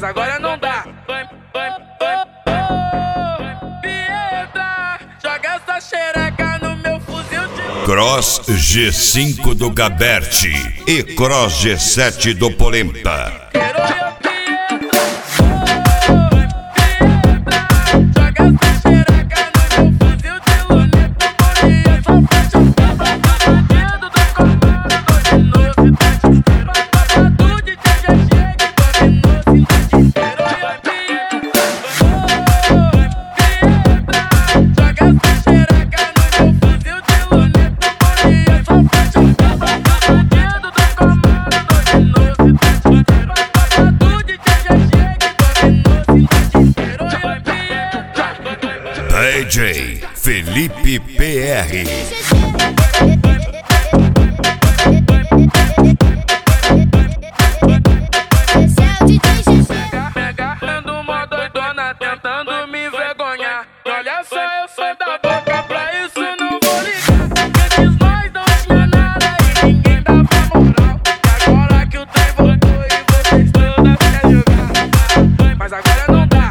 agora não dá. Piedra, joga essa xereca no meu fuzil de... Cross G5 do Gaberti e Cross G7 do Polenta. DJ Felipe PR. Pegando uma doidona, tentando me envergonhar. E olha só, eu sou da boca, pra isso não vou ligar. Antes nós não tinha nada e ninguém dava moral. E agora que o trem voltou e vocês todas querem jogar, mas agora não dá.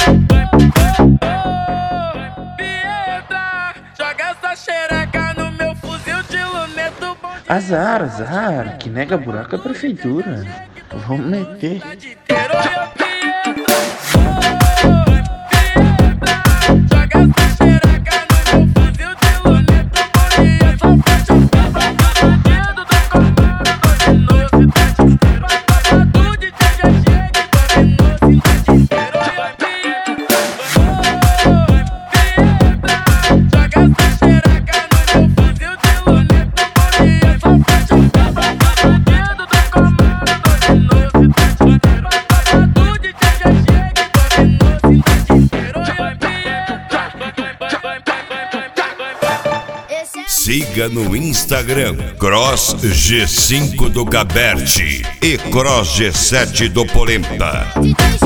Piedra, joga essa xereca no meu fuzil de luneto. Azar, que nega buraco é a prefeitura. Vamos meter. Siga no Instagram Cross G5 do Gaberti e Cross G7 do Polenta.